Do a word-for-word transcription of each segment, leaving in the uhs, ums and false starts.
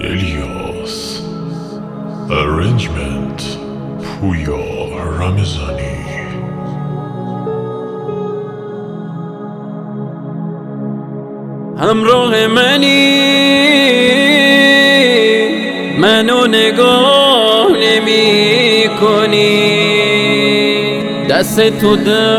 الیاس. Arrangement پویا رمضانی. همراه منی، منو نگاه نمی کنی، دست تو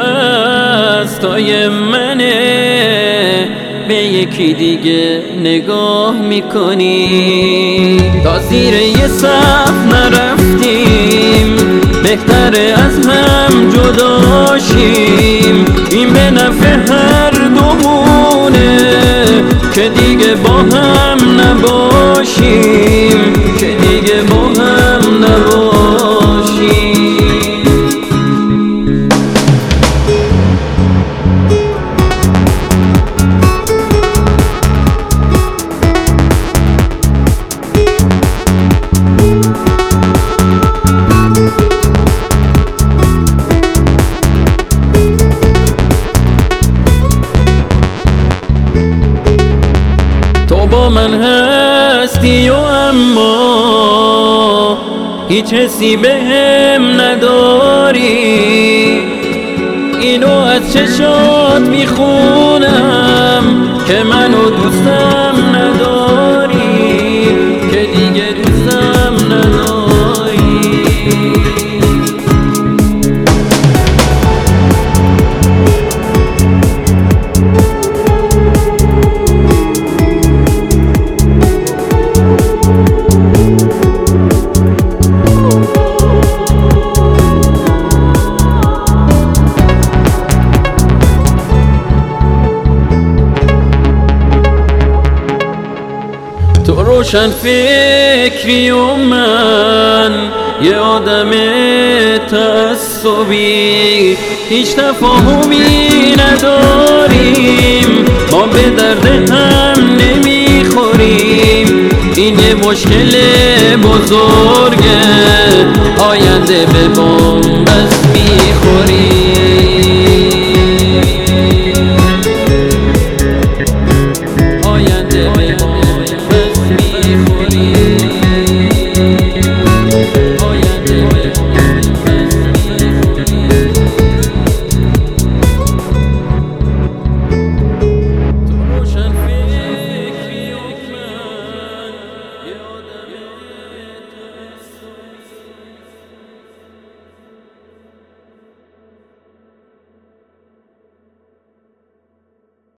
دستای منه، به یکی دیگه نگاه میکنی. تا زیر یه صف نرفتیم، بهتره از هم جدا شیم. این به نفع هر دومونه که دیگه با هم نباشیم، که دیگه با هم نباشیم. با من هستی و اما هیچ حسی بهم نداری. اینو از چشات میخونم که منو دوستم نداری، که دیگه دوستم نداری. تو روشن فکری و من یه آدم تعصبی، هیچ تفاهمی نداریم، ما به درد هم نمیخوریم. این یه مشکل بزرگه، آینده به بام